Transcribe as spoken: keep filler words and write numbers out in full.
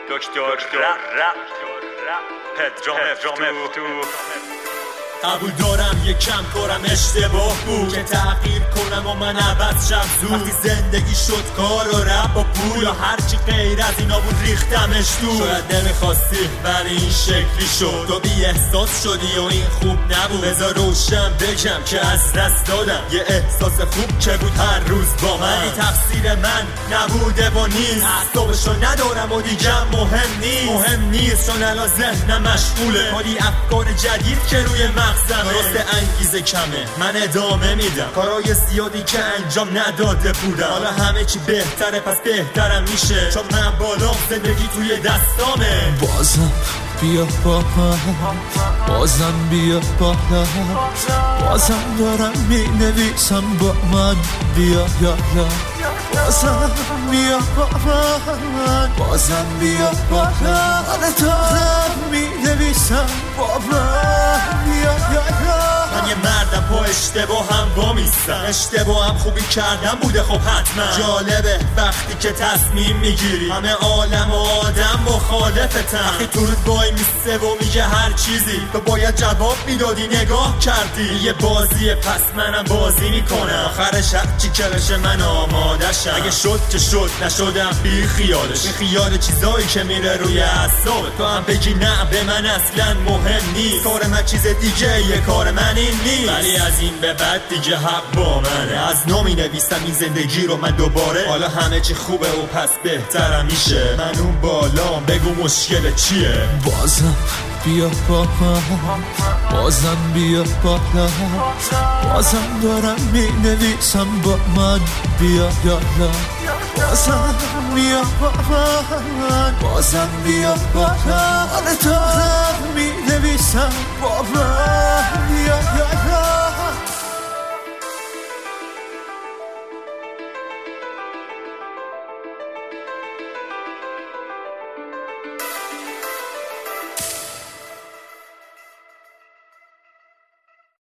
دکتر رپ پدرام افتو. قبول دارم یک کم کارم اشتباه بود که تغییر کنم و من عوض شم زود. وقتی زندگی شد کار و رپ و پول و هرچی غیر از اینا بود ریختمش دور. شاید نمیخواستی ولی این شکلی شد. تو بی احساس شدی و این خوب نبود. بذار روشن بگم که از دست دادم یه احساس خوب که بود هر روز با من. این تقصیر من نبوده و نیست. اعصابشو ندارم و دیگه مهم نیست. مهم نیست چون الان ذهنم مشغوله کلی افکار جدید که روی مغزم. درست انگیزه کمه من ادامه میدم کارای زیادی که انجام نداده بودم. حالا همه چی بهتره پس بهترم میشه چون من بالا زندگی توی دستامه. بازم بیا با من، بازم بیا بالا، بازم دارم می نویسم با من. بیا یا یا بازم بیا با من، بازم بیا بالا، دارم می نویسم با من. بیا یا یا من یه مردم پا اشتباه هم با میستم. اشتباه هم خوبی کردم بوده خب حتما. جالبه وقتی که تصمیم میگیری همه عالم و آدم مخالفتن. وقتی تو رود بای میسته و میگه هر چیزی تو باید جواب میدادی نگاه کردی. یه بازیه پس منم بازی میکنم. آخرش هرچی که بشه من آمادشم. اگه شد که شد نشدم بی خیالش. بی خیال چیزایی که میره روی اعصابت. تو هم بگی نه به من اصلا مهم نیست. کار من چیز دیگه یه کار من این نیست. ولی از این به بعد دیگه حق با منه. از نو می نویسم این زندگی رو من دوباره. حالا همه چی خوبه و پس بهترم میشه. من اون بالام بگو مشکل چیه. بازم بیا با من، بازم بیا بالا، بازم دارم می نویسم با من. بیا یالا بازم بیا با من، بازم بیا بالا، دارم می نویسم با من. بیا